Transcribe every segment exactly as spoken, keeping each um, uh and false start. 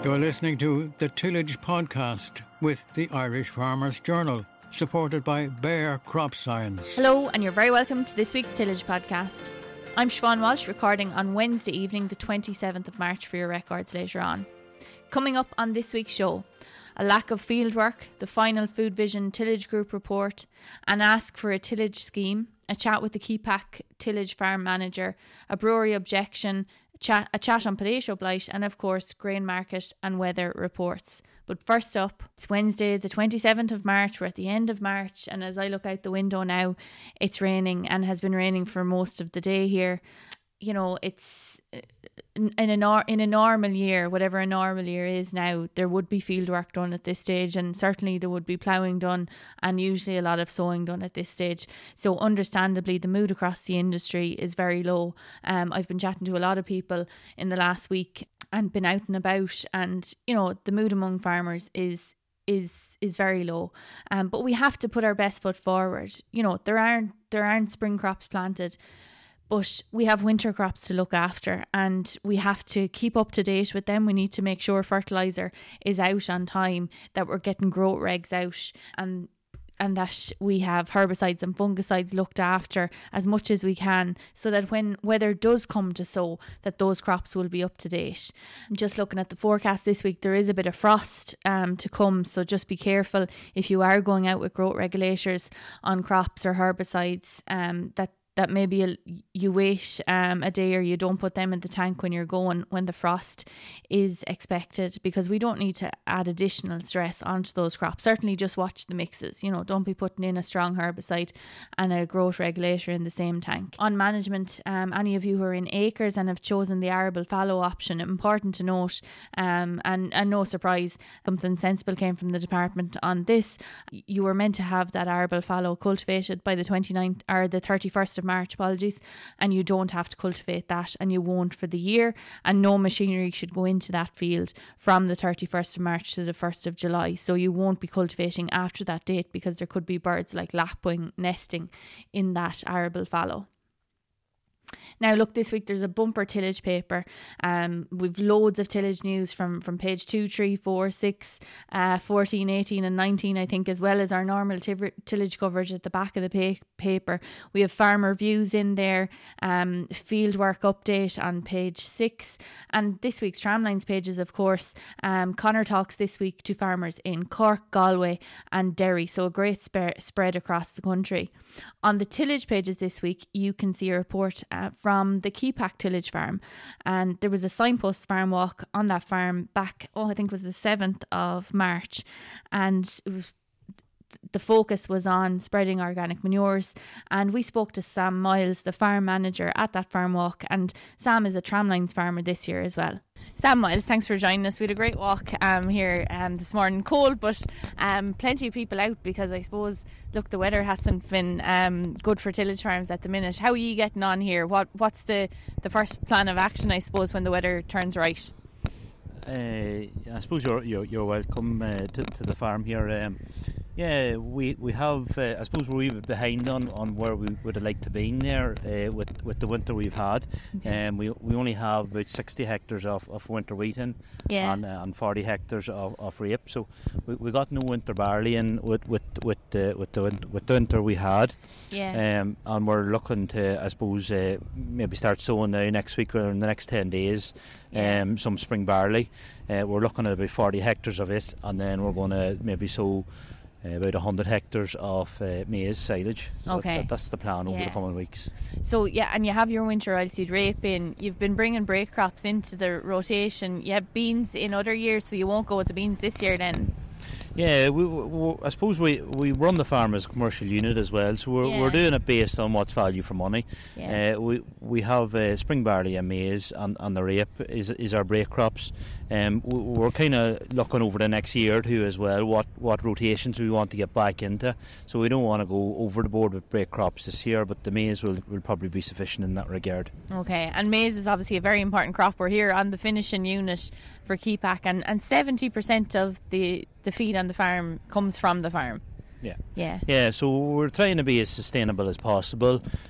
You're listening to the Tillage Podcast with the Irish Farmers Journal, supported by Bayer Crop Science. Hello, and you're very welcome to this week's Tillage Podcast. I'm Siobhan Walsh, recording on Wednesday evening, the twenty-seventh of March, for your records later on. Coming up on this week's show, a lack of fieldwork, the final Food Vision Tillage Group report, an ask for a tillage scheme, a chat with the Keepack Tillage Farm Manager, a brewery objection, a chat, a chat on potato blight, and of course grain market and weather reports. But first up, it's Wednesday the twenty-seventh of March. We're at the end of March, and as I look out the window now, it's raining and has been raining for most of the day here. You know, it's in a, nor- in a normal year, whatever a normal year is now, there would be field work done at this stage, and certainly there would be ploughing done and usually a lot of sowing done at this stage. So understandably, the mood across the industry is very low. Um, I've been chatting to a lot of people in the last week and been out and about, and you know, the mood among farmers is is is very low. Um, but we have to put our best foot forward. You know, there aren't there aren't spring crops planted, but we have winter crops to look after, and we have to keep up to date with them. We need to make sure fertiliser is out on time, that we're getting growth regs out, and and that we have herbicides and fungicides looked after as much as we can, so that when weather does come to sow, that those crops will be up to date. Just looking at the forecast this week, there is a bit of frost um, to come, so just be careful if you are going out with growth regulators on crops or herbicides, um, that that maybe you, you wait um, a day, or you don't put them in the tank when you're going, when the frost is expected, because we don't need to add additional stress onto those crops. Certainly just watch the mixes. You know, don't be putting in a strong herbicide and a growth regulator in the same tank. On management, um, any of you who are in acres and have chosen the arable fallow option, important to note, um, and, and no surprise, something sensible came from the department on this. You were meant to have that arable fallow cultivated by the twenty-ninth or the thirty-first of March, apologies, and you don't have to cultivate that, and you won't for the year, and no machinery should go into that field from the thirty-first of March to the first of July, so you won't be cultivating after that date, because there could be birds like lapwing nesting in that arable fallow. Now look, this week there's a bumper tillage paper. Um, we've loads of tillage news from, from page two, three, four, six, uh, fourteen, eighteen and nineteen, I think, as well as our normal tiv- tillage coverage at the back of the pa- paper. We have farmer views in there, um, fieldwork update on page six, and this week's Tramlines pages, of course. Um, Connor talks this week to farmers in Cork, Galway and Derry, so a great spe- spread across the country. On the tillage pages this week, you can see a report uh, from the Keepack Tillage Farm, and there was a signpost farm walk on that farm back, oh I think it was the seventh of March, and it was, the focus was on spreading organic manures, and we spoke to Sam Miles, the farm manager at that farm walk, and Sam is a Tramlines farmer this year as well. Sam Miles, thanks for joining us. We had a great walk um, here um, this morning, cold, but um, plenty of people out, because I suppose, look, the weather hasn't been um, good for tillage farms at the minute. How are you getting on here? What What's the, the first plan of action, I suppose, when the weather turns right? Uh, I suppose you're you're, you're welcome uh, to, to the farm here. Um, yeah, we we have. Uh, I suppose we're a wee bit behind on, on where we would have liked to be there uh, with with the winter we've had. Okay. Um, we we only have about sixty hectares of, of winter wheat in, yeah. and, uh, and forty hectares of, of rape. So we, we got no winter barley in with with with the with the with the winter we had. Yeah. Um, and we're looking to, I suppose, uh, maybe start sowing now next week or in the next ten days. Yeah. Um, some spring barley. Uh, we're looking at about forty hectares of it, and then we're going to maybe sow uh, about one hundred hectares of uh, maize silage. So okay. that, that's the plan over yeah. the coming weeks. So yeah, and you have your winter oilseed rape in. You've been bringing break crops into the rotation. You have beans in other years, so you won't go with the beans this year then. Yeah, we, we, I suppose we, we run the farm as a commercial unit as well, so we're yeah. we're doing it based on what's value for money. Yeah. Uh, we we have uh, spring barley and maize, and, and the rape is is our break crops. Um, we, we're kind of looking over the next year or two as well what, what rotations we want to get back into. So we don't want to go over the board with break crops this year, but the maize will, will probably be sufficient in that regard. Okay, and maize is obviously a very important crop. We're here on the finishing unit for Keepack, and, and seventy percent of the, the feed on the farm comes from the farm. Yeah. Yeah. Yeah, so we're trying to be as sustainable as possible.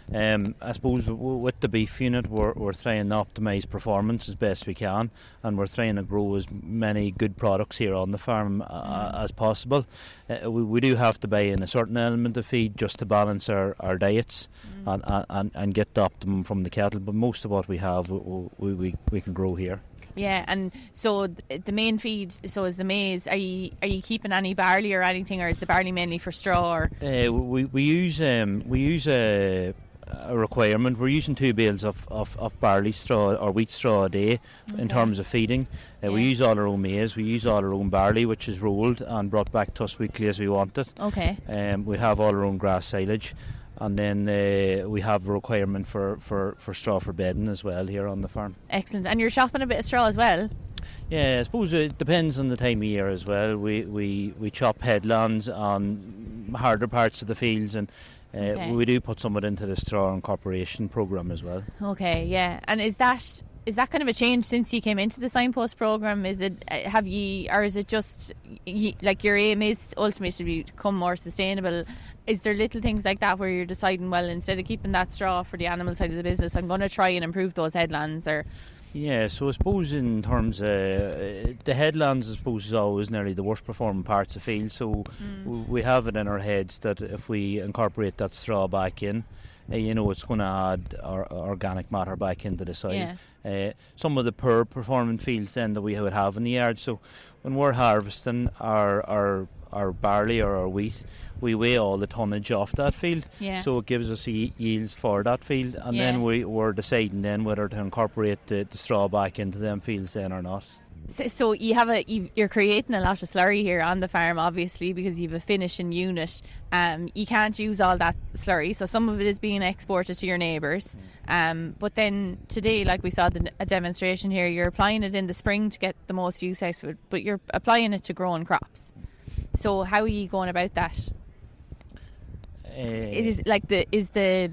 Um, I suppose w- with the beef unit, we're, we're trying to optimise performance as best we can, and we're trying to grow as many good products here on the farm uh, mm. as possible. Uh, we, we do have to buy in a certain element of feed just to balance our, our diets mm. and, and, and get the optimum from the cattle, but most of what we have we, we, we can grow here. Yeah, and so the main feed, so is the maize. Are you are you keeping any barley or anything, or is the barley mainly for straw? Or uh, we we use um, we use a, a requirement. We're using two bales of, of, of barley straw or wheat straw a day okay. in terms of feeding. Uh, yeah. We use all our own maize. We use all our own barley, which is rolled and brought back to us weekly as we want it. Okay. Um, we have all our own grass silage. And then uh, we have a requirement for, for, for straw for bedding as well here on the farm. Excellent. And you're shopping a bit of straw as well? Yeah, I suppose it depends on the time of year as well. We we, we chop headlands on harder parts of the fields, and uh, okay. we do put some of it into the straw incorporation programme as well. Okay, yeah. And is that is that kind of a change since you came into the signpost programme? Is it have you, or is it just you, like your aim is ultimately to become more sustainable? Is there little things like that where you're deciding, well, instead of keeping that straw for the animal side of the business, I'm going to try and improve those headlands? Or yeah, so I suppose in terms of uh, the headlands, I suppose is always nearly the worst performing parts of field. So mm. we have it in our heads that if we incorporate that straw back in, uh, you know, it's going to add our organic matter back into the soil. Yeah. Uh, some of the poor performing fields then that we would have in the yard. So when we're harvesting our our our barley or our wheat, we weigh all the tonnage off that field, yeah. so it gives us y- yields for that field, and yeah. then we, we're deciding then whether to incorporate the, the straw back into them fields then or not. So, so you have a you're creating a lot of slurry here on the farm, obviously, because you have a finishing unit. Um, you can't use all that slurry, so some of it is being exported to your neighbours. Um, but then today, like we saw the, a demonstration here, you're applying it in the spring to get the most use out of it, but you're applying it to growing crops. So how are you going about that? Uh, it is like the is the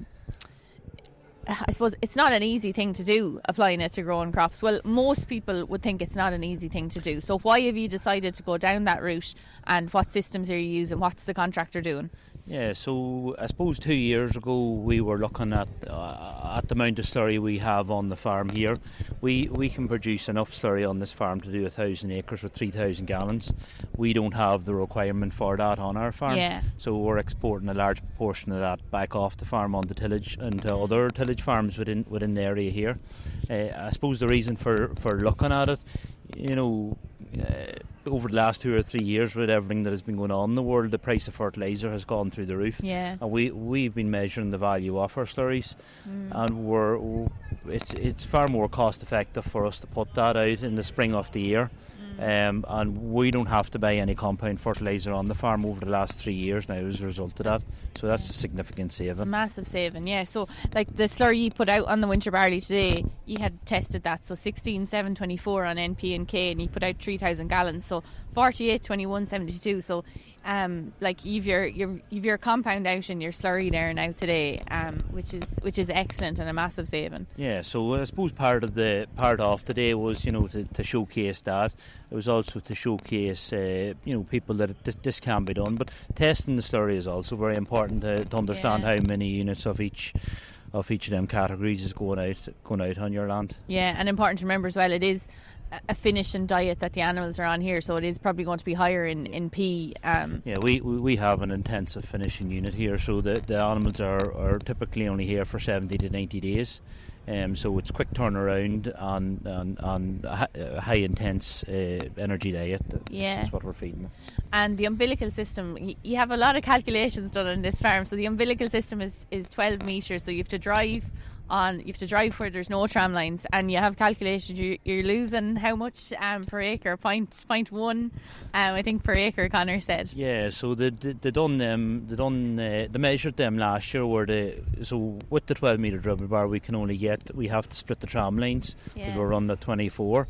I suppose it's not an easy thing to do, applying it to growing crops. Well, most people would think it's not an easy thing to do. So why have you decided to go down that route, and what systems are you using? What's the contractor doing? Yeah, so I suppose two years ago we were looking at uh, at the amount of slurry we have on the farm here. We we can produce enough slurry on this farm to do a thousand acres with three thousand gallons. We don't have the requirement for that on our farm, yeah. so we're exporting a large proportion of that back off the farm onto tillage and to other tillage farms within within the area here. Uh, I suppose the reason for, for looking at it, you know, uh, over the last two or three years with everything that has been going on in the world, the price of fertiliser has gone through the roof. Yeah. And we we've been measuring the value of our slurries, mm. and we're it's it's far more cost effective for us to put that out in the spring of the year. Um, and we don't have to buy any compound fertiliser on the farm over the last three years now as a result of that. So that's a significant saving. It's a massive saving, yeah. So like the slurry you put out on the winter barley today, you had tested that, so sixteen seven twenty-four on N P and K, and you put out three thousand gallons, so forty-eight twenty-one seventy-two. So um, like you've your, your you've your compound out in your slurry there now today, um, which is which is excellent and a massive saving. Yeah, so I suppose part of the part of today was, you know, to, to showcase that. It was also to showcase, uh, you know, people that this, this can be done. But testing the slurry is also very important to, to understand yeah. how many units of each of each of them categories is going out going out on your land. Yeah, and important to remember as well, it is a finishing diet that the animals are on here, so it is probably going to be higher in, in P. Um. Yeah, we, we we have an intensive finishing unit here, so the, the animals are, are typically only here for seventy to ninety days. Um, so it's quick turnaround and, and, and a high intense uh, energy diet. Yeah. That's what we're feeding them. And the umbilical system, you have a lot of calculations done on this farm. So the umbilical system is, is twelve metres, so you have to drive on you have to drive where there's no tram lines, and you have calculations you're, you're losing how much um, per acre, point point one um, I think per acre, Connor said. Yeah, so they they, they done them they done uh, they measured them last year where the so with the twelve metre dribble bar we can only get we have to split the tram lines because yeah. we're on the twenty-four.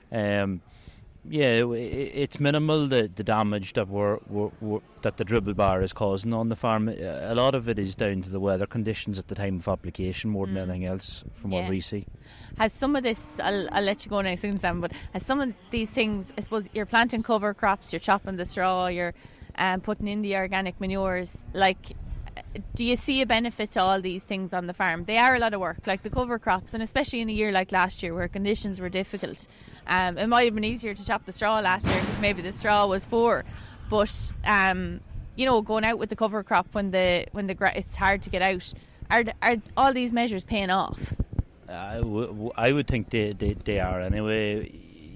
Um, yeah, it's minimal the, the damage that we're, we're, we're that the dribble bar is causing on the farm. A lot of it is down to the weather conditions at the time of application more than mm. anything else, from yeah. what we see. Has some of this, I'll, I'll let you go now soon, Sam, but has some of these things, I suppose, you're planting cover crops, you're chopping the straw, you're um, putting in the organic manures, like do you see a benefit to all these things on the farm? They are a lot of work, like the cover crops, and especially in a year like last year where conditions were difficult. Um, it might have been easier to chop the straw last year because maybe the straw was poor, but um, you know, going out with the cover crop when the when the gra- it's hard to get out. Are are all these measures paying off? I, w- I would think they, they, they are anyway.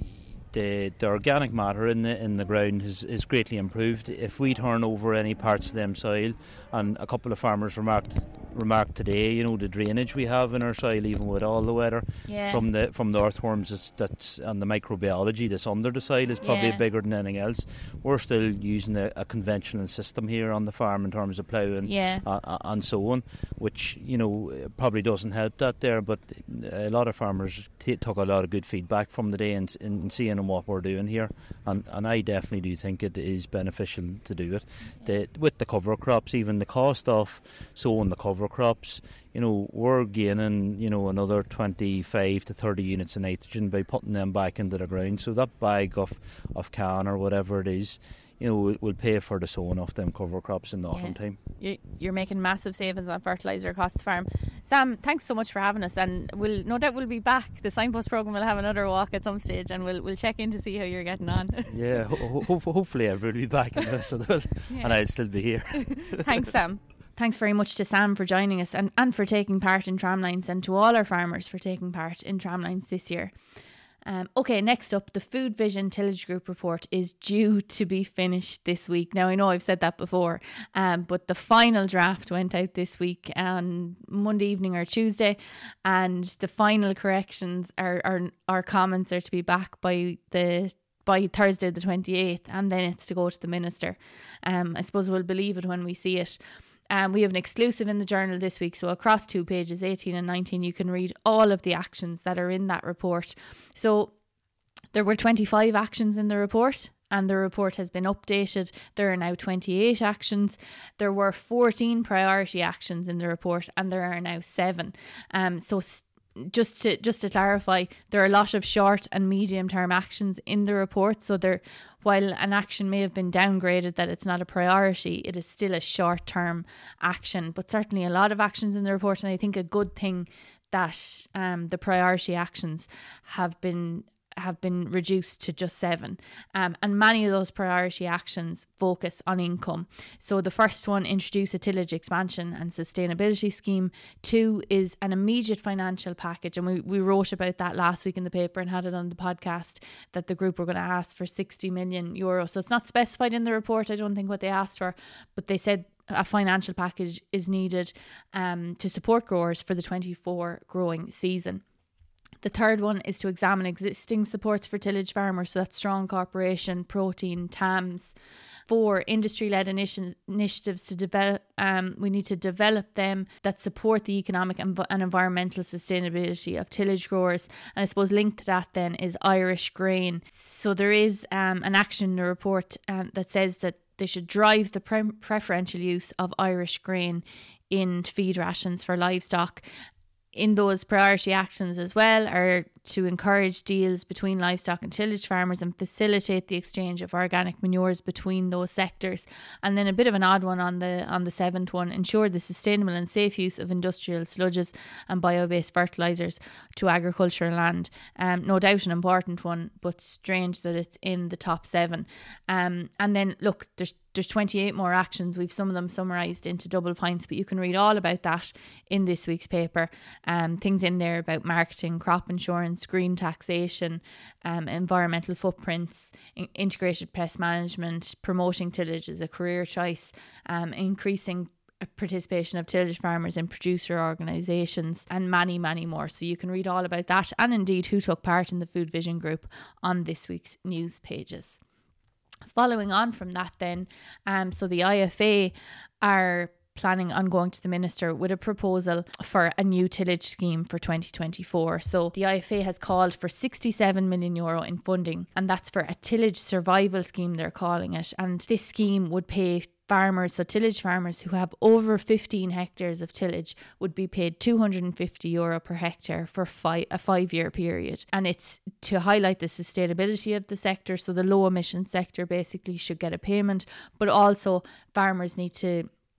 The, the organic matter in the in the ground is, is greatly improved. If we turn over any parts of them soil, and a couple of farmers remarked remarked today, you know, the drainage we have in our soil, even with all the weather, yeah. from the from the earthworms that's, that's and the microbiology that's under the soil is probably yeah. bigger than anything else. We're still using a, a conventional system here on the farm in terms of ploughing yeah. uh, and so on, which, you know, probably doesn't help that there. But a lot of farmers t- took a lot of good feedback from the day and, and seeing what we're doing here, and, and I definitely do think it is beneficial to do it. The, with the cover crops, even the cost of sowing the cover crops, you know, we're gaining, you know, another twenty-five to thirty units of nitrogen by putting them back into the ground. So that bag of, of can or whatever it is, you know, will, will pay for the sowing of them cover crops in the autumn yeah. time. You're making massive savings on fertiliser across the farm. Sam, thanks so much for having us, and we'll no doubt we'll be back. The Signpost programme will have another walk at some stage, and we'll we'll check in to see how you're getting on. Yeah, ho- ho- hopefully everyone will be back in this, yeah. and I'll still be here. Thanks, Sam. Thanks very much to Sam for joining us and, and for taking part in Tramlines, and to all our farmers for taking part in Tramlines this year. Um, okay, next up, the Food Vision Tillage Group report is due to be finished this week. Now, I know I've said that before, um, but the final draft went out this week on Monday evening or Tuesday, and the final corrections are, are, our comments are to be back by the by Thursday the twenty-eighth, and then it's to go to the Minister. Um, I suppose we'll believe it when we see it. Um, we have an exclusive in the journal this week, so across two pages, eighteen and nineteen, you can read all of the actions that are in that report. So there were twenty-five actions in the report, and the report has been updated. There are now twenty-eight actions. There were fourteen priority actions in the report, and there are now seven. Um, so st- Just to just to clarify, there are a lot of short and medium term actions in the report. So there, while an action may have been downgraded that it's not a priority, it is still a short term action. But certainly a lot of actions in the report, and I think a good thing that um, the priority actions have been have been reduced to just seven. Um, and many of those priority actions focus on income. So the first one, introduce a tillage expansion and sustainability scheme. Two is an immediate financial package. And we, we wrote about that last week in the paper and had it on the podcast, that the group were going to ask for sixty million euros. So it's not specified in the report, I don't think, what they asked for, but they said a financial package is needed um, to support growers for the twenty-four growing season. The third one is to examine existing supports for tillage farmers, so that's Strong Corporation, Protein, T A M S. Four, industry-led initi- initiatives to develop. Um, we need to develop them that support the economic and, and environmental sustainability of tillage growers. And I suppose linked to that then is Irish grain. So there is um, an action in the report um, that says that they should drive the pre- preferential use of Irish grain in feed rations for livestock. In those priority actions as well are to encourage deals between livestock and tillage farmers and facilitate the exchange of organic manures between those sectors. And then a bit of an odd one on the on the seventh one, ensure the sustainable and safe use of industrial sludges and bio-based fertilisers to agricultural land. Um, no doubt an important one, but strange that it's in the top seven. Um, and then look, there's There's twenty-eight more actions. We've some of them summarised into double points, but you can read all about that in this week's paper. Um, things in there about marketing, crop insurance, green taxation, um, environmental footprints, in- integrated pest management, promoting tillage as a career choice, um, increasing participation of tillage farmers in producer organisations, and many, many more. So you can read all about that, and indeed who took part in the Food Vision group, on this week's news pages. Following on from that then, um, so the I F A are planning on going to the Minister with a proposal for a new tillage scheme for twenty twenty-four. So the I F A has called for sixty-seven million euro in funding, and that's for a tillage survival scheme, they're calling it. And this scheme would pay farmers, so tillage farmers who have over fifteen hectares of tillage, would be paid two hundred fifty euro per hectare for five, a five year period. And it's to highlight the sustainability of the sector. So the low emission sector basically should get a payment, but also farmers need to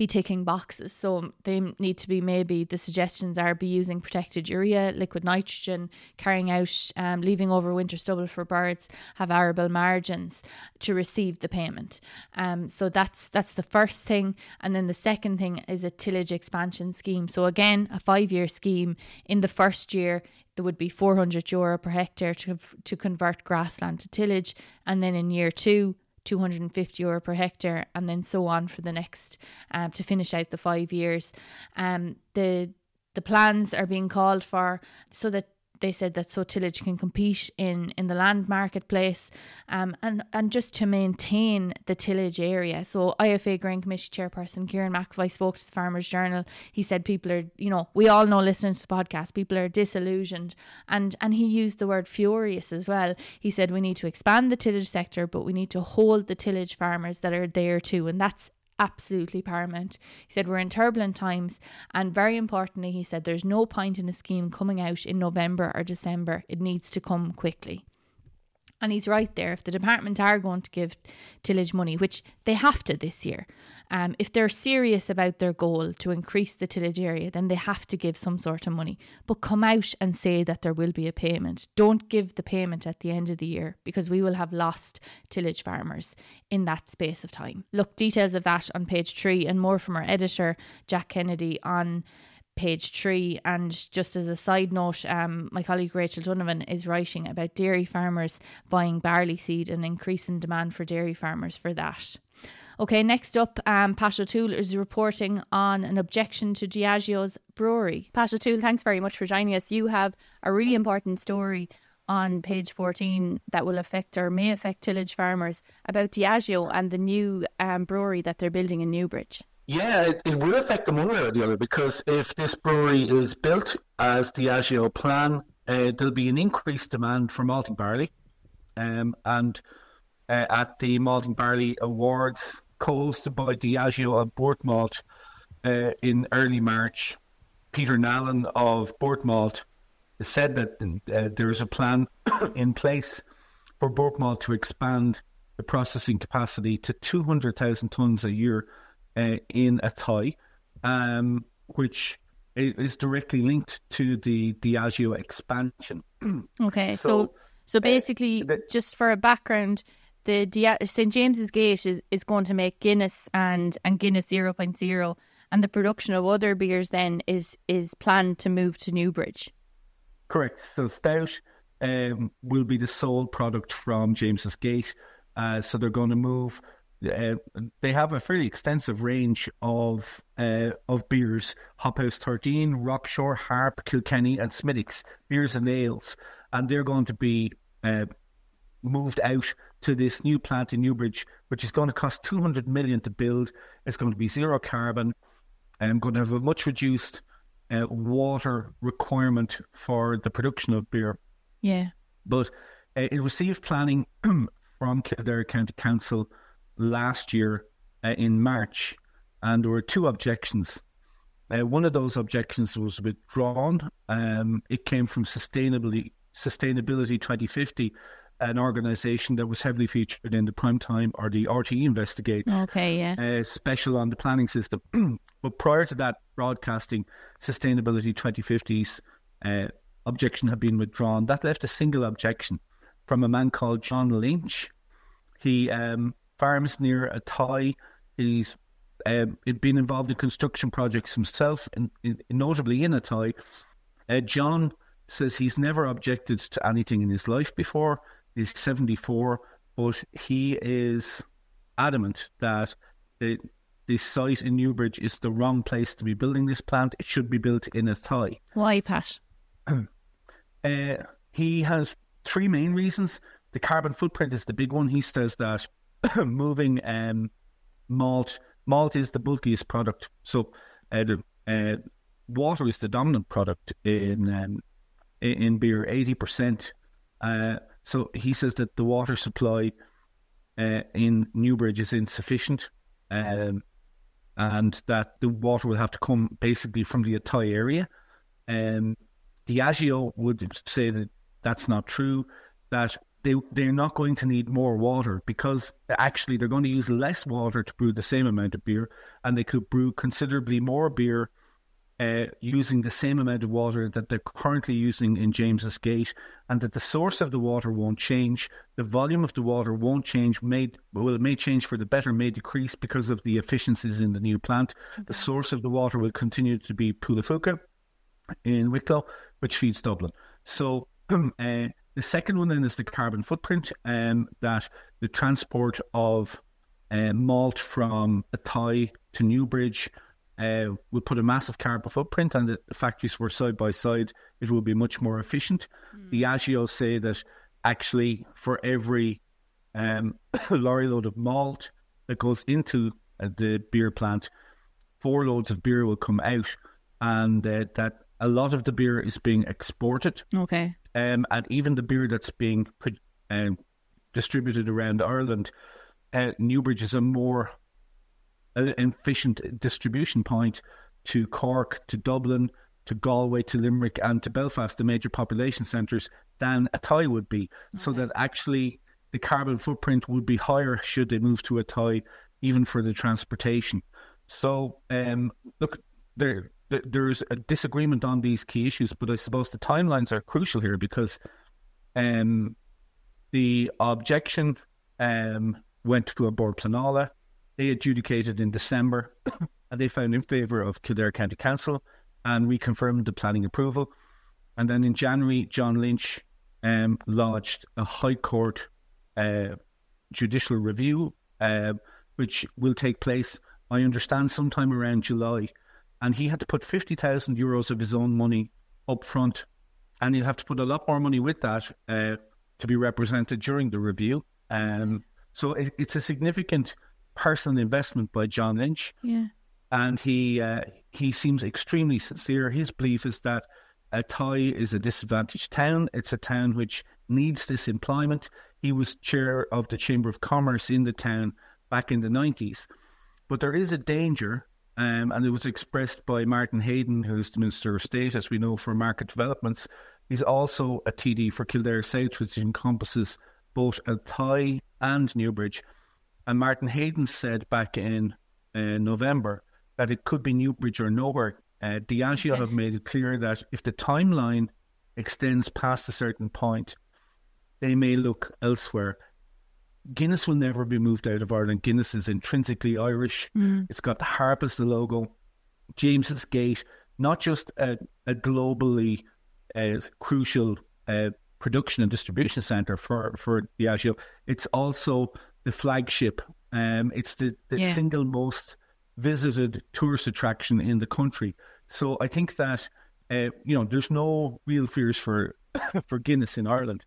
be ticking boxes. So they need to be, maybe the suggestions are be using protected urea, liquid nitrogen, carrying out, um, leaving over winter stubble for birds, have arable margins to receive the payment. Um, so that's that's the first thing. And then the second thing is a tillage expansion scheme. So again, a five-year scheme. In the first year, there would be four hundred euro per hectare to, to convert grassland to tillage. And then in year two, two hundred fifty euro per hectare, and then so on for the next, um, to finish out the five years. Um, the the plans are being called for so that they said that so tillage can compete in, in the land marketplace, um, and, and just to maintain the tillage area. So I F A Grain Committee Chairperson Kieran McAvoy spoke to the Farmers Journal. He said people are, you know, we all know listening to the podcast, people are disillusioned, and, and he used the word furious as well. He said we need to expand the tillage sector, but we need to hold the tillage farmers that are there too, and that's absolutely paramount. He said we're in turbulent times, and very importantly, he said there's no point in a scheme coming out in November or December. It needs to come quickly. And he's right there. If the department are going to give tillage money, which they have to this year, um, if they're serious about their goal to increase the tillage area, then they have to give some sort of money. But come out and say that there will be a payment. Don't give the payment at the end of the year, because we will have lost tillage farmers in that space of time. Look, details of that on page three, and more from our editor, Jack Kennedy, on page three. And just as a side note, um, my colleague Rachel Donovan is writing about dairy farmers buying barley seed and increasing demand for dairy farmers for that. Okay, next up, um, Pat O'Toole is reporting on an objection to Diageo's brewery. Pat O'Toole, thanks very much for joining us. You have a really important story on page fourteen that will affect or may affect tillage farmers about Diageo and the new um, brewery that they're building in Newbridge. Yeah, it, it will affect them one way or the other, because if this brewery is built as Diageo plan, uh, there'll be an increased demand for malting barley. Um, and uh, at the Malting Barley Awards, co-hosted by Diageo and Bournemalt uh, in early March, Peter Nallen of Bournemalt said that uh, there is a plan in place for Bournemalt to expand the processing capacity to two hundred thousand tonnes a year Uh, in Athy, um, which is directly linked to the Diageo expansion. Okay, so so, so basically, uh, the, just for a background, the Dia- Saint James's Gate is, is going to make Guinness and, and Guinness zero point zero, and the production of other beers then is is planned to move to Newbridge. Correct. So Stout um, will be the sole product from James's Gate, uh, so they're going to move. Uh, they have a fairly extensive range of uh, of beers: Hop House thirteen, Rockshore, Harp, Kilkenny and Smithwick's beers and ales, and they're going to be uh, moved out to this new plant in Newbridge, which is going to cost two hundred million to build. It's going to be zero carbon and going to have a much reduced uh, water requirement for the production of beer. Yeah, but uh, it received planning from Kildare County Council last year uh, in March, and there were two objections. Uh, one of those objections was withdrawn. Um, it came from Sustainability Sustainability twenty fifty, an organisation that was heavily featured in the Primetime or the R T E Investigate. Okay, yeah. Uh, special on the planning system. But prior to that broadcasting, Sustainability twenty fifty's uh, objection had been withdrawn. That left a single objection from a man called John Lynch. He um, farms near Athy. He's um, been involved in construction projects himself, and, and notably in Athy. Uh, John says he's never objected to anything in his life before. He's seventy-four, but he is adamant that the, the site in Newbridge is the wrong place to be building this plant. It should be built in Athy. Why, Pat? uh, he has three main reasons. The carbon footprint is the big one. He says that moving um, malt, malt is the bulkiest product. So uh, the, uh, water is the dominant product in um, in beer, eighty percent. Uh, so he says that the water supply uh, in Newbridge is insufficient, um, and that the water will have to come basically from the Athy area. Um, Diageo would say that that's not true, that they, they're not going to need more water, because actually they're going to use less water to brew the same amount of beer, and they could brew considerably more beer uh, using the same amount of water that they're currently using in James's Gate, and that the source of the water won't change, the volume of the water won't change, may, well, it may change for the better, may decrease because of the efficiencies in the new plant. Okay. The source of the water will continue to be Poulaphouca in Wicklow, which feeds Dublin. So uh, the second one then is the carbon footprint, um, that the transport of uh, malt from Athy to Newbridge uh, will put a massive carbon footprint, and the factories were side by side, it will be much more efficient. Mm. The Diageo say that actually for every um, lorry load of malt that goes into uh, the beer plant, four loads of beer will come out, and uh, that a lot of the beer is being exported. Okay. Um, and even the beer that's being put, um, distributed around Ireland, uh, Newbridge is a more uh, efficient distribution point to Cork, to Dublin, to Galway, to Limerick, and to Belfast, the major population centres, than Athy would be. Okay. So that actually the carbon footprint would be higher should they move to Athy, even for the transportation. So, um, look, there. There's a disagreement on these key issues, but I suppose the timelines are crucial here, because um, the objection um, went to a Board Pleanála. They adjudicated in December, and they found in favour of Kildare County Council and reconfirmed the planning approval. And then in January, John Lynch um, lodged a High Court uh, judicial review, uh, which will take place, I understand, sometime around July. And he had to put fifty thousand euros of his own money up front. And he'll have to put a lot more money with that uh, to be represented during the review. Um, so it, it's a significant personal investment by John Lynch. Yeah. And he uh, he seems extremely sincere. His belief is that Athy is a disadvantaged town. It's a town which needs this employment. He was chair of the Chamber of Commerce in the town back in the nineties. But there is a danger. Um, and it was expressed by Martin Hayden, who's the Minister of State, as we know, for market developments. He's also a T D for Kildare South, which encompasses both Athy and Newbridge. And Martin Hayden said back in uh, November that it could be Newbridge or nowhere. Uh, Diageo okay. have made it clear that if the timeline extends past a certain point, they may look elsewhere. Guinness will never be moved out of Ireland. Guinness is intrinsically Irish. Mm. It's got the harp as the logo. James's Gate, not just a, a globally uh, crucial uh, production and distribution centre for, for Diageo, it's also the flagship. Um, it's the, the yeah. single most visited tourist attraction in the country. So I think that, uh, you know, there's no real fears for for Guinness in Ireland.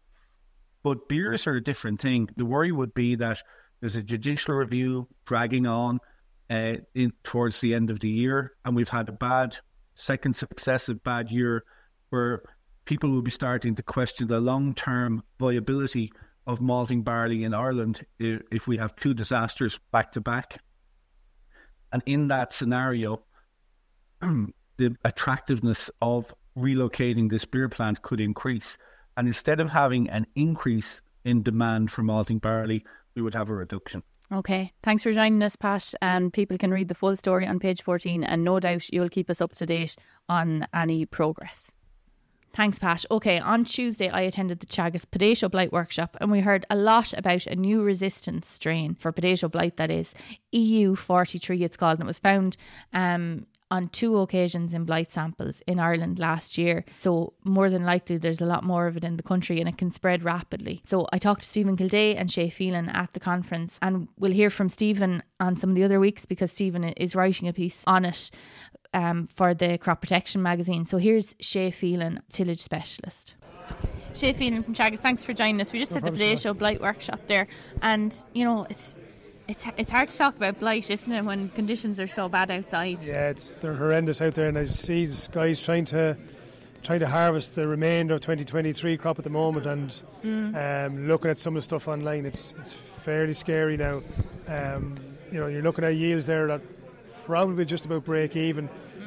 But beers are a different thing. The worry would be that there's a judicial review dragging on uh, in towards the end of the year, and we've had a bad, second successive bad year where people will be starting to question the long-term viability of malting barley in Ireland if, if we have two disasters back-to-back. And in that scenario, the attractiveness of relocating this beer plant could increase. And instead of having an increase in demand for malting barley, we would have a reduction. Okay, thanks for joining us, Pat. And people can read the full story on page fourteen, and no doubt you'll keep us up to date on any progress. Thanks, Pat. Okay, on Tuesday I attended the Teagasc Potato Blight workshop, and we heard a lot about a new resistance strain for potato blight, that is E U forty-three it's called, and it was found um, on two occasions in blight samples in Ireland last year. So more than likely there's a lot more of it in the country, and it can spread rapidly. So I talked to Stephen Kildare and Shay Phelan at the conference, and we'll hear from Stephen on some of the other weeks because Stephen is writing a piece on it um, for the Crop Protection magazine. So here's Shay Phelan, tillage specialist. Shay Phelan from Teagasc, thanks for joining us. We just no had the potato blight workshop there, and you know, it's It's it's hard to talk about blight, isn't it, when conditions are so bad outside? Yeah, it's, they're horrendous out there, and I see the guys trying to trying to harvest the remainder of twenty twenty-three crop at the moment, and mm. um, looking at some of the stuff online, it's it's fairly scary now. Um, you know, you're looking at yields there that probably just about break even. Mm.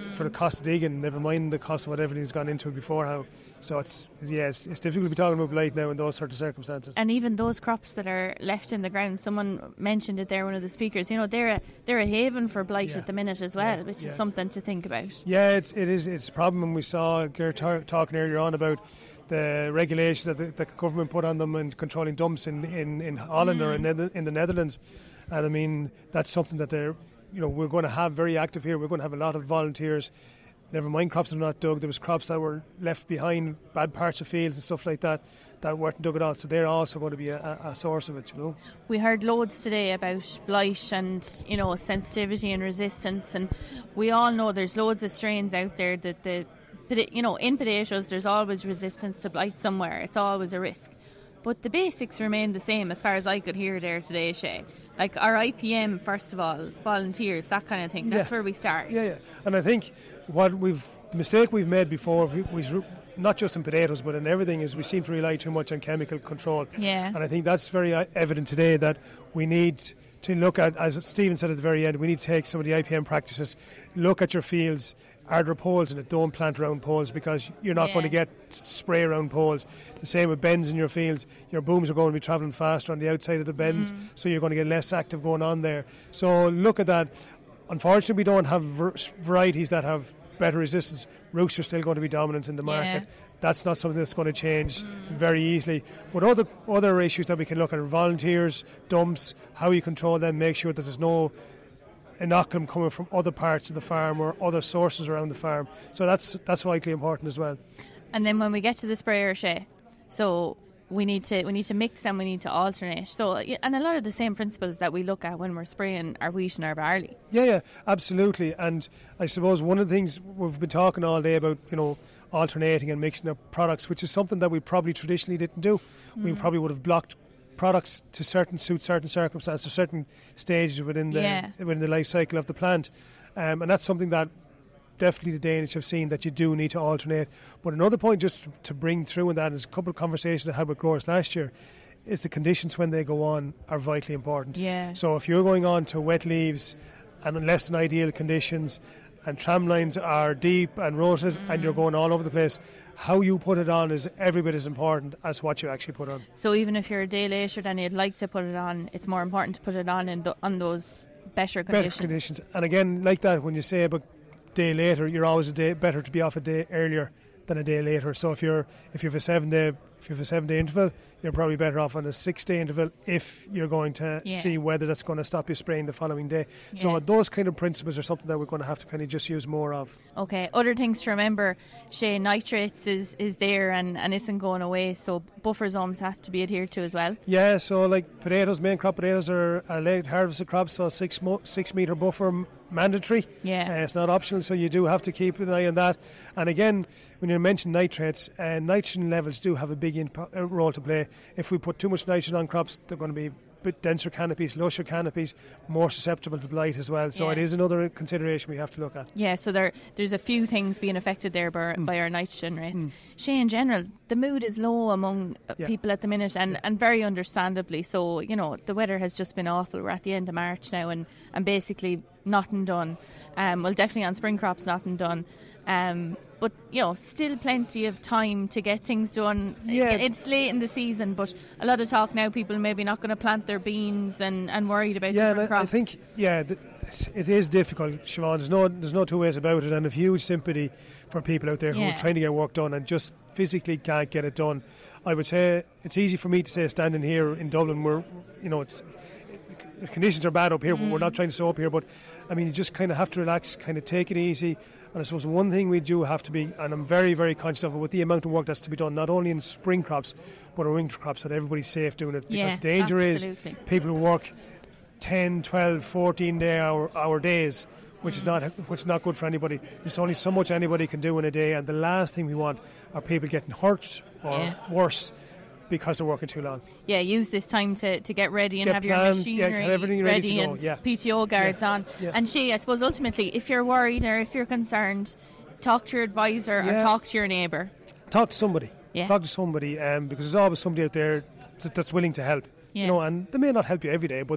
for the cost of digging, never mind the cost of what everything's gone into it beforehand. So it's yeah, it's, it's difficult to be talking about blight now in those sort of circumstances. And even those crops that are left in the ground, someone mentioned it there, one of the speakers, you know, they're a, they're a haven for blight Yeah. at the minute as well, Yeah, which yeah. is something to think about. Yeah, it's, it is. It's a problem, and we saw Ger tar- talking earlier on about the regulations that the, the government put on them and controlling dumps in, in, in Holland or in, Nether- in the Netherlands. And I mean, that's something that they're, you know, we're going to have very active here. We're going to have a lot of volunteers. Never mind crops that are not dug. There was crops that were left behind, bad parts of fields and stuff like that, that weren't dug at all. So they're also going to be a, a source of it, you know. We heard loads today about blight and, you know, sensitivity and resistance, and we all know there's loads of strains out there that the, you know, in potatoes there's always resistance to blight somewhere. It's always a risk. But the basics remain the same as far as I could hear there today, Shay. Like our I P M, first of all, volunteers, that kind of thing. That's Yeah. where we start. Yeah, yeah. And I think what we've, the mistake we've made before, was not just in potatoes but in everything, is we seem to rely too much on chemical control. Yeah. And I think that's very uh, evident today, that we need to look at, as Stephen said at the very end, we need to take some of the I P M practices, look at your fields. Are there poles in it? Don't plant around poles, because you're not Yeah. going to get spray around poles. The same with bends in your fields. Your booms are going to be travelling faster on the outside of the bends, Mm. so you're going to get less active going on there. So look at that. Unfortunately, we don't have ver- varieties that have better resistance. Roots are still going to be dominant in the market. Yeah. That's not something that's going to change very easily. But other other issues that we can look at are volunteers, dumps, how you control them, make sure that there's no inoculum coming from other parts of the farm or other sources around the farm. So that's that's vitally important as well. And then when we get to the sprayer, Shay, so we need to we need to mix and we need to alternate. So yeah, and a lot of the same principles that we look at when we're spraying our wheat and our barley. Yeah, yeah, absolutely. And I suppose one of the things we've been talking all day about, you know, alternating and mixing up products, which is something that we probably traditionally didn't do. Mm. We probably would have blocked products to certain suit certain circumstances, certain stages within the Yeah. within the life cycle of the plant, um, and that's something that definitely the Danish have seen, that you do need to alternate. But another point just to bring through in that is a couple of conversations I had with growers last year, is the conditions when they go on are vitally important. Yeah. So if you're going on to wet leaves and in less than ideal conditions, and tram lines are deep and rotted, mm. and you're going all over the place, how you put it on is every bit as important as what you actually put on. So even if you're a day later than you'd like to put it on, it's more important to put it on in the, on those better conditions. Better conditions. And again, like that, when you say about day later, you're always a day better to be off a day earlier than a day later. So if you're if you have a seven day if you have a seven day interval, you're probably better off on a six day interval if you're going to Yeah. see whether that's going to stop you spraying the following day. So Yeah. those kind of principles are something that we're going to have to kind of just use more of. Okay, other things to remember, Shay, nitrates is, is there and, and isn't going away, so buffer zones have to be adhered to as well. Yeah, so like potatoes, main crop potatoes are a late harvested crop, so six mo- six metre buffer m- mandatory. Yeah. Uh, it's not optional, so you do have to keep an eye on that. And again, when you mention nitrates, uh, nitrogen levels do have a big imp- uh, role to play. If we put too much nitrogen on crops, they're going to be bit denser canopies, lusher canopies, more susceptible to blight as well. So Yeah. it is another consideration we have to look at. Yeah, so there there's a few things being affected there by, Mm. by our nitrogen rates. Shay, in general, the mood is low among uh, Yeah. people at the minute, and, and very understandably so. You know, the weather has just been awful. We're at the end of March now, and, and basically nothing done. Um, well, definitely on spring crops, nothing done. Um, but, you know, still plenty of time to get things done. Yeah. It's late in the season, but a lot of talk now, people maybe not going to plant their beans and, and worried about Yeah, different and I, I crops. think yeah, th- it's- it is difficult, Siobhan. There's no there's no two ways about it, and a huge sympathy for people out there who Yeah. are trying to get work done and just physically can't get it done. I would say it's easy for me to say, standing here in Dublin, where you know it's the conditions are bad up here, but we're not trying to sow up here. But I mean, you just kind of have to relax, kind of take it easy. And I suppose one thing we do have to be, and I'm very, very conscious of it, with the amount of work that's to be done, not only in spring crops, but in winter crops, that everybody's safe doing it. Because Yeah, the danger absolutely. is people who work ten, twelve, fourteen day hour, hour days, which is not which is not good for anybody. There's only so much anybody can do in a day, and the last thing we want are people getting hurt or Yeah. worse because they're working too long. Yeah, use this time to, to get ready and Get have your planned, machinery yeah, get everything ready to go, and yeah. P T O guards Yeah, on. yeah. And she, I suppose, ultimately, if you're worried or if you're concerned, talk to your advisor or Yeah. talk to your neighbour. Talk to somebody. Yeah. Talk to somebody, um, because there's always somebody out there th- that's willing to help. Yeah. You know, and they may not help you every day, but they're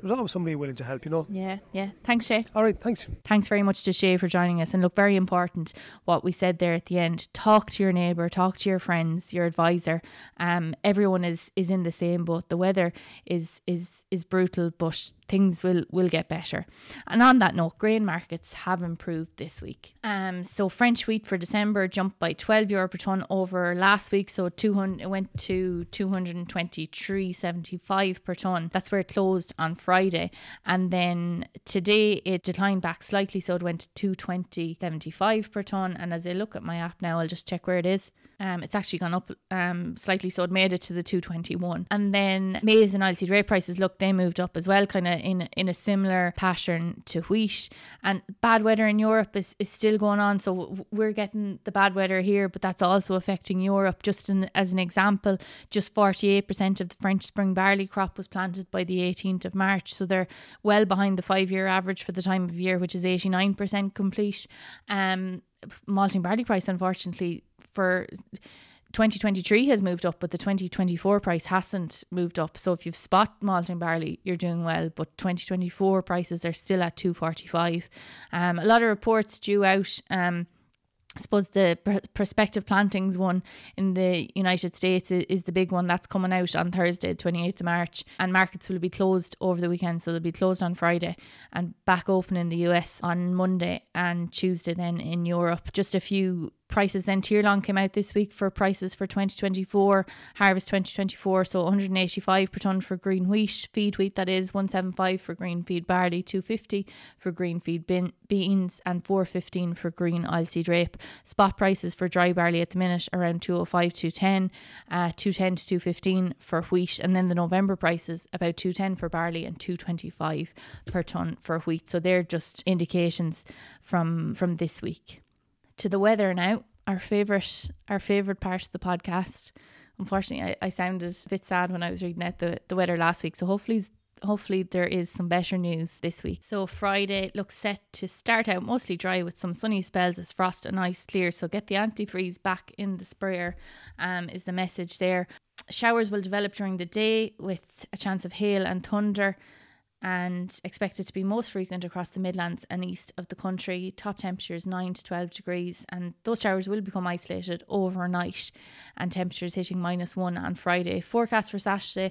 there's always somebody willing to help, you know. Yeah, yeah. Thanks, Shay. All right, thanks. Thanks very much to Shay for joining us. And look, very important what we said there at the end. Talk to your neighbour, talk to your friends, your advisor. Um, everyone is, is in the same boat. The weather is is is brutal, but things will, will get better. And on that note, grain markets have improved this week. Um, so French wheat for December jumped by twelve euro per tonne over last week. So two hundred, it went to two hundred twenty-three seventy-five per tonne. That's where it closed on Friday. And then today it declined back slightly. So it went to two twenty seventy-five per tonne. And as I look at my app now, I'll just check where it is. Um, it's actually gone up um, slightly, so it made it to the two twenty-one. And then maize and oilseed rape prices, look, they moved up as well, kind of in in a similar pattern to wheat. And bad weather in Europe is, is still going on, so we're getting the bad weather here, but that's also affecting Europe. Just in, as an example, just forty-eight percent of the French spring barley crop was planted by the eighteenth of March, so they're well behind the five-year average for the time of year, which is eighty-nine percent complete. Um, malting barley price, unfortunately, for twenty twenty-three has moved up, but the twenty twenty-four price hasn't moved up. So if you've spot malting barley, you're doing well, but twenty twenty-four prices are still at two forty-five. Um, a lot of reports due out. Um, I suppose the pr- prospective plantings one in the United States is, is the big one that's coming out on Thursday, twenty-eighth of March, and markets will be closed over the weekend, so they'll be closed on Friday and back open in the U S on Monday and Tuesday then in Europe. Just a few prices then. Tier-Long came out this week for prices for twenty twenty-four, harvest twenty twenty-four, so one hundred eighty-five per tonne for green wheat, feed wheat that is, one seventy-five for green feed barley, two fifty for green feed bin, beans and four fifteen for green oilseed rape. Spot prices for dry barley at the minute around two oh five, two ten, uh, two ten to two fifteen for wheat, and then the November prices about two ten for barley and two twenty-five per tonne for wheat. So they're just indications from from this week. To the weather now, our favourite our favourite part of the podcast. Unfortunately, I, I sounded a bit sad when I was reading out the, the weather last week, so hopefully hopefully there is some better news this week. So Friday looks set to start out mostly dry with some sunny spells as frost and ice clears, so get the antifreeze back in the sprayer um, is the message there. Showers will develop during the day with a chance of hail and thunder, and expected to be most frequent across the Midlands and east of the country. Top temperatures nine to twelve degrees, and those showers will become isolated overnight, and temperatures hitting minus one on Friday. Forecast for Saturday,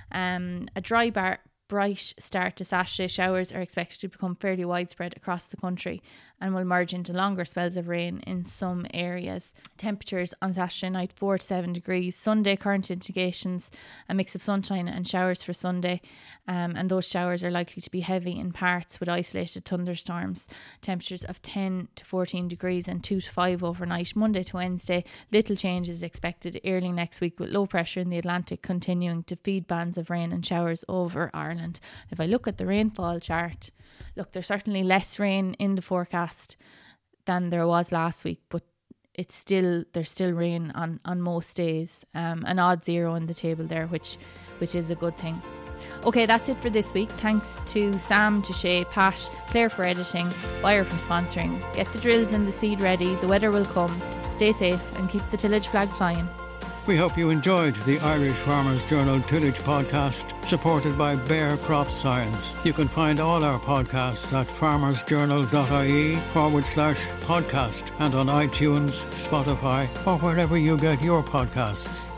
um, a dry bar bright start to Saturday. Showers are expected to become fairly widespread across the country and will merge into longer spells of rain in some areas. Temperatures on Saturday night four to seven degrees. Sunday, current indications a mix of sunshine and showers for Sunday, um, and those showers are likely to be heavy in parts with isolated thunderstorms. Temperatures of ten to fourteen degrees and two to five overnight. Monday to Wednesday, little change is expected early next week, with low pressure in the Atlantic continuing to feed bands of rain and showers over Ireland. If I look at the rainfall chart, look, there's certainly less rain in the forecast than there was last week, but it's still there's still rain on, on most days. Um, an odd zero in the table there, which which is a good thing. Okay, that's it for this week. Thanks to Sam, to Shay, Pat, Claire for editing, Buyer for sponsoring. Get the drills and the seed ready. The weather will come. Stay safe and keep the tillage flag flying. We hope you enjoyed the Irish Farmers Journal Tillage podcast, supported by Bayer Crop Science. You can find all our podcasts at farmersjournal.ie forward slash podcast and on iTunes, Spotify, or wherever you get your podcasts.